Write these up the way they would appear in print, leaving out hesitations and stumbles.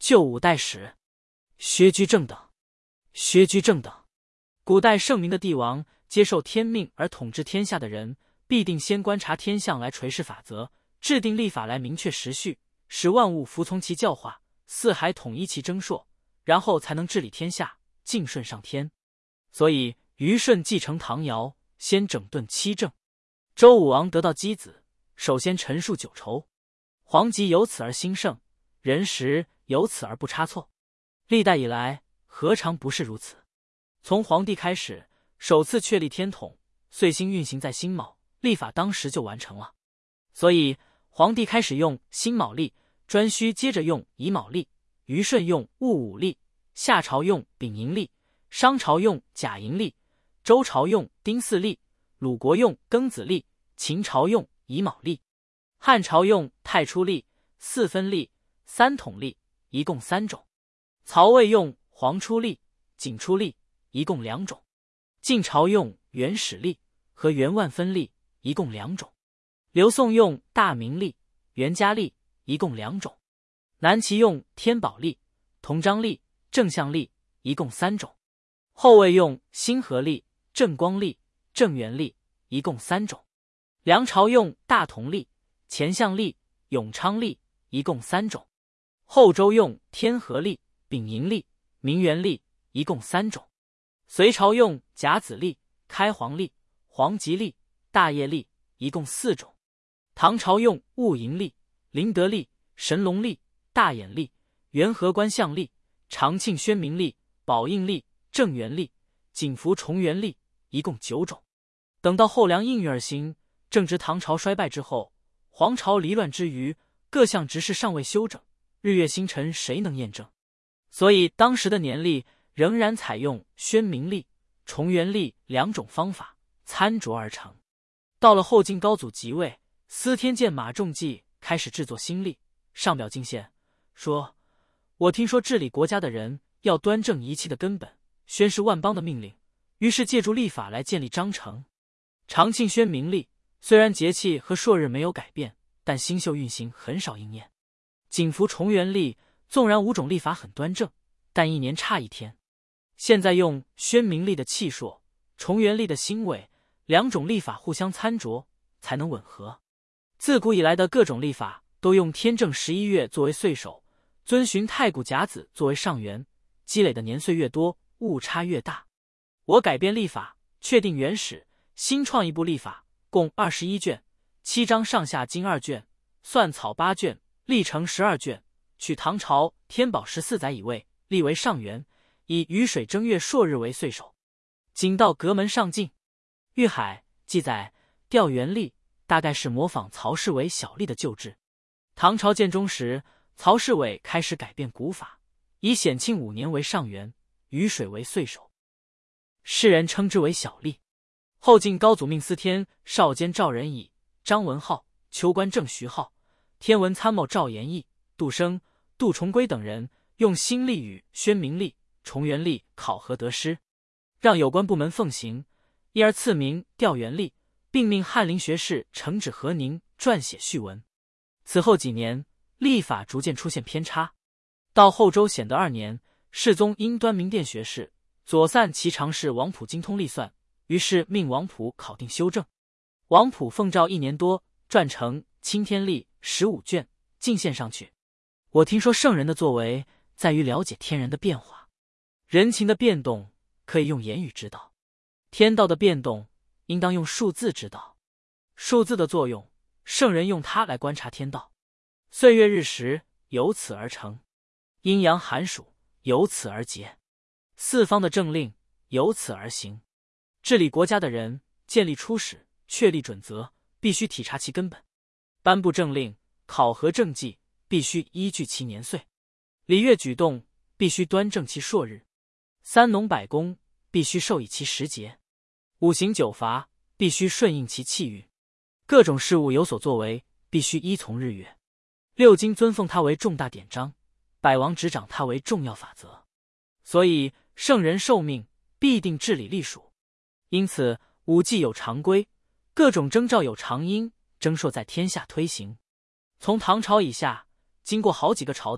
旧五代史，薛居正等。薛居正等，古代盛名的帝王，接受天命而统治天下的人，必定先观察天象来垂示法则，制定历法来明确时序，使万物服从其教化，四海统一其征朔，然后才能治理天下，敬顺上天。所以虞舜继承唐尧，先整顿七政。周武王得到箕子，首先陈述九畴，皇极由此而兴盛，人时由此而不差错。历代以来，何尝不是如此？从黄帝开始，首次确立天统，岁星运行在辛卯，历法当时就完成了。所以黄帝开始用辛卯历，颛顼接着用乙卯历，虞舜用戊午历，夏朝用丙寅历，商朝用甲寅历，周朝用丁巳历，鲁国用庚子历，秦朝用乙卯历，汉朝用太初历、四分历、三统历，一共3种。曹魏用黄初历、景初历，一共2种。晋朝用元始历和元万分历，一共2种。刘宋用大明历、元嘉历，一共2种。南齐用天宝历、同章历、正向历，一共3种。后魏用兴和历、正光历、正元历，一共3种。梁朝用大同历、乾象历、永昌历，一共3种。后周用天和历、丙寅历、明元历，一共3种。隋朝用甲子历、开皇历、黄吉历、大业历，一共4种。唐朝用戊寅历、麟德历、神龙历、大衍历、元和观象历、长庆宣明历、宝应历、正元历、景福重元历，一共9种。等到后梁应运而行，正值唐朝衰败之后，黄巢离乱之余，各项职事尚未修整，日月星辰谁能验证？所以当时的年历仍然采用宣明历、重元历2种方法参酌而成。到了后晋高祖即位，司天监马仲济开始制作新历，上表进献，说：我听说治理国家的人要端正仪器的根本，宣示万邦的命令，于是借助历法来建立章程。长庆宣明历虽然节气和朔日没有改变，但星宿运行很少应验。景福重元历纵然5种历法很端正，但一年差1天。现在用宣明历的气朔、重元历的星尾2种历法互相参酌，才能吻合。自古以来的各种历法都用天正11月作为岁首，遵循太古甲子作为上元，积累的年岁越多，误差越大。我改变历法，确定原始，新创一部历法，共21卷，7章上下经2卷，算草8卷，历程12卷，取唐朝天宝14载以位，立为上元，以雨水正月朔日为岁首。景道阁门上镜，玉海记载调元历，大概是模仿曹世伟小历的旧制。唐朝建中时，曹世伟开始改变古法，以显庆5年为上元，雨水为岁首，世人称之为小历。后晋高祖命司天少监赵仁以、张文浩、秋官正徐浩、天文参谋赵延义、杜升、杜重圭等人用新历与宣明历、重元历考核得失，让有关部门奉行，因而赐名调元历，并命翰林学士程止和宁撰写序文。此后几年，历法逐渐出现偏差。到后周显德2年，世宗因端明殿学士左散骑常侍王溥精通历算，于是命王溥考定修正。王溥奉诏1年多，撰成钦天历15卷，进献上去。我听说圣人的作为在于了解天人的变化，人情的变动可以用言语知道，天道的变动应当用数字知道。数字的作用，圣人用它来观察天道。岁月日时由此而成，阴阳寒暑由此而结，四方的政令由此而行。治理国家的人建立初始，确立准则，必须体察其根本；颁布政令，考核政绩，必须依据其年岁；礼乐举动必须端正其朔日；三农百工必须受以其时节；五行九法必须顺应其气运；各种事务有所作为，必须依从日月；六经尊奉它为重大典章，百王执掌它为重要法则。所以圣人受命必定治理历数。因此五纪有常规，各种征兆有常因，征朔在天下推行。从唐朝以下，经过好几个朝代，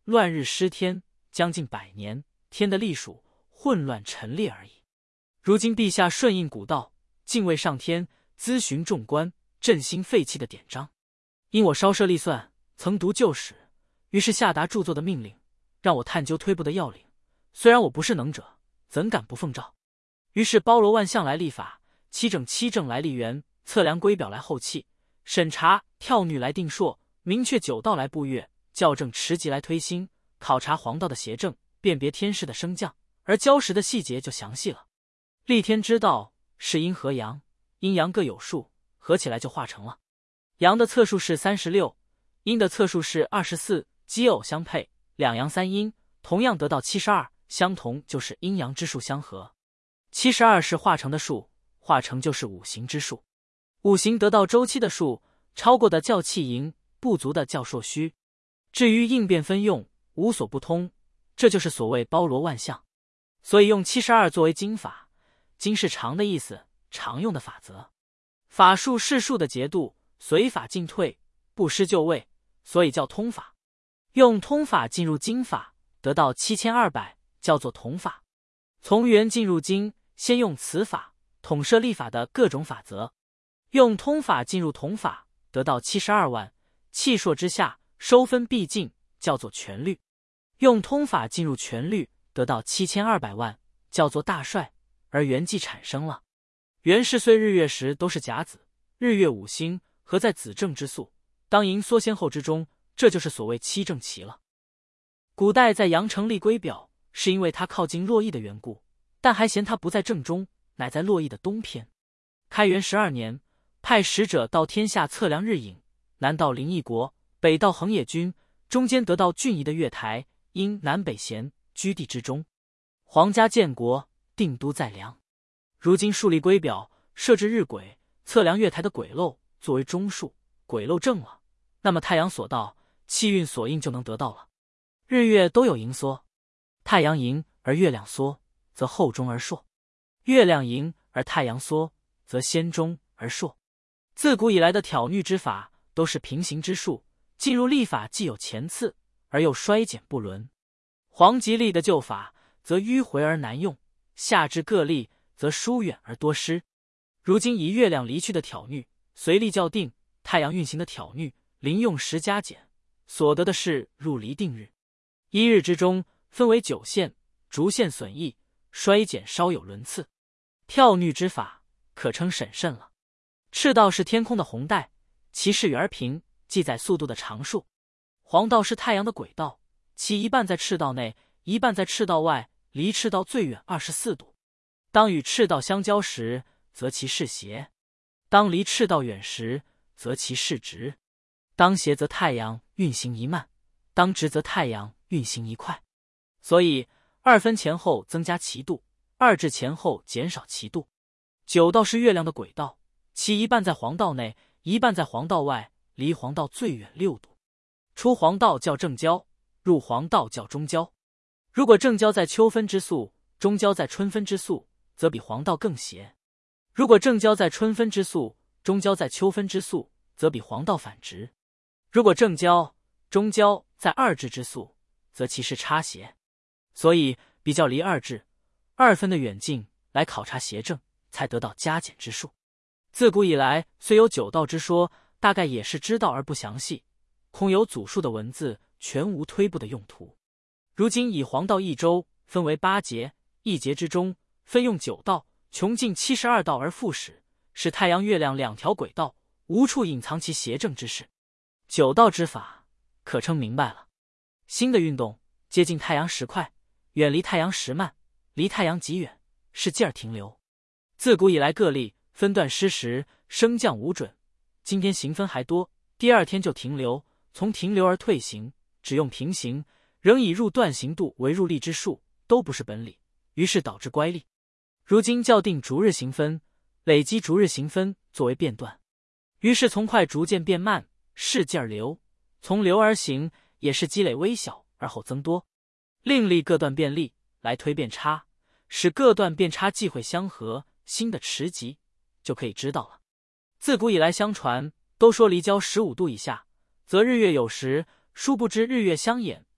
乱日失天，将近100年，天的历数混乱陈列而已。如今陛下顺应古道，敬畏上天，咨询众官，振兴废弃的典章。因我稍设立算，曾读旧史，于是下达著作的命令，让我探究推步的要领。虽然我不是能者，怎敢不奉诏？于是包罗万象来立法，七政来立元，测量规表来后契，审查跳律来定朔，明确9道来布乐，校正持级来推新，考察黄道的邪正，辨别天势的升降，而交时的细节就详细了。立天之道是阴和阳，阴阳各有数，合起来就化成了。阳的测数是36，阴的测数是24，奇偶相配，两阳三阴，同样得到72，相同就是阴阳之数相合。72是化成的数，化成就是五行之数。五行得到周期的数，超过的叫气盈，不足的叫硕虚。至于应变分用，无所不通，这就是所谓包罗万象。所以用72作为经法，经是常的意思，常用的法则。法术是术的节度，随法进退，不失就位，所以叫通法。用通法进入经法，得到7200，叫做统法。从元进入经，先用此法统摄立法的各种法则。用通法进入统法，得到72万，气硕之下，收分必尽，叫做全律。用通法进入全律，得到7200万，叫做大帅，而元既产生了。元是岁日月时都是甲子，日月五星合在子正之宿，当迎缩先后之中，这就是所谓七正齐了。古代在阳城立圭表，是因为它靠近洛邑的缘故，但还嫌它不在正中，乃在洛邑的东偏。开元12年，派使者到天下测量日影，南到临邑国，北到横野郡，中间得到郡夷的月台，因南北咸，居地之中。皇家建国，定都在梁。如今树立圭表，设置日晷，测量月台的轨漏，作为中数，轨漏正了，那么太阳所到，气运所应就能得到了。日月都有盈缩，太阳盈而月亮缩，则后中而硕；月亮盈而太阳缩，则先中而硕。自古以来的挑律之法都是平行之术，进入历法既有前次，而又衰减不伦。黄极立的旧法，则迂回而难用；下至各例，则疏远而多失。如今以月亮离去的挑律，随历校定；太阳运行的挑律，临用时加减，所得的是入离定日。一日之中，分为9线，逐线损益，衰减稍有轮次。跳律之法，可称审慎了。赤道是天空的红带，其视远而平，记载速度的常数。黄道是太阳的轨道，其一半在赤道内，一半在赤道外，离赤道最远24度。当与赤道相交时，则其视斜；当离赤道远时，则其视直。当斜则太阳运行一慢，当直则太阳运行一快。所以2分前后增加其度，2至前后减少其度。9道是月亮的轨道，其一半在黄道内，一半在黄道外，离黄道最远6度。出黄道叫正交，入黄道叫中交。如果正交在秋分之宿，中交在春分之宿，则比黄道更斜；如果正交在春分之宿，中交在秋分之宿，则比黄道反直；如果正交、中交在2至之宿，则其是差斜。所以比较离2至、2分的远近来考察斜正，才得到加减之数。自古以来虽有9道之说，大概也是知道而不详细，空有祖述的文字，全无推步的用途。如今以黄道一周分为8节，一节之中分用9道，穷尽72道而复始，使太阳月亮2条轨道，无处隐藏其邪正之事。9道之法可称明白了。新的运动接近太阳时快，远离太阳时慢，离太阳极远，是劲儿停留。自古以来各例分段失时，升降无准，今天行分还多，第2天就停留，从停留而退行，只用平行，仍以入段行度为入历之数，都不是本理，于是导致乖例。如今校定逐日行分，累积逐日行分作为变段，于是从快逐渐变慢，是劲儿流；从流而行，也是积累微小而后增多。另立各段变例来推变差，使各段变差忌讳相合，新的持级就可以知道了。自古以来相传都说离交15度以下，则日月有时，殊不知日月相掩，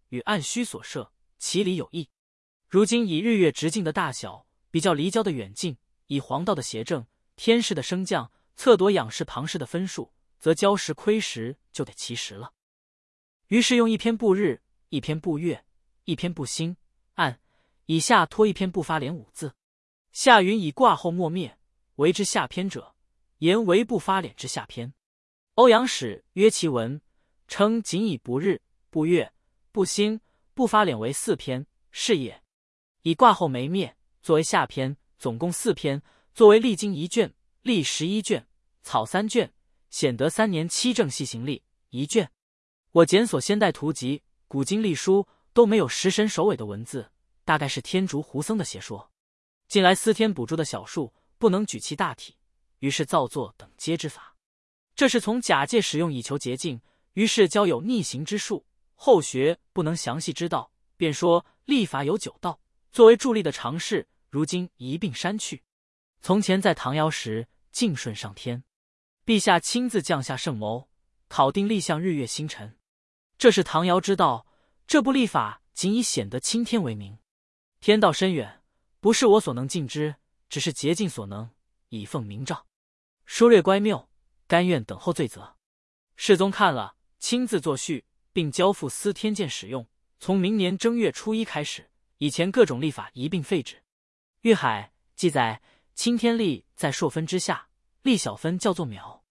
与按虚所设，其理有异。如今以日月直径的大小，比较离焦的远近，以黄道的斜正、天势的升降，测夺仰视旁视的分数，则交时亏时就得其时了。于是用一篇布日，一篇布月，一篇布星，按以下托一篇布发脸5字。下云以卦后末灭，为之下篇者，言为不发脸之下篇。欧阳史约其文，称仅以不日、不月、不星、不发脸为4篇，是也。以卦后没灭作为下篇，总共4篇，作为历经1卷、历11卷、草3卷，显得3年7正细行历1卷。我检索先代图籍、古今历书都没有食神首尾的文字，大概是天竺胡僧的邪说。近来司天补注的小数不能举其大体，于是造作等皆之法。这是从假借使用以求捷径，于是交有逆行之术。后学不能详细知道，便说历法有9道，作为助力的常识，如今一并删去。从前在唐尧时，敬顺上天，陛下亲自降下圣谋，考定历象日月星辰。这是唐尧之道，这部历法仅以显得青天为名。天道深远，不是我所能尽之，只是竭尽所能，以奉明诏。书略乖谬，甘愿等候罪责。世宗看了，亲自作序，并交付司天监使用。从明年正月初1开始，以前各种历法一并废止。玉海记载，青天历在朔分之下，历小分叫做杪。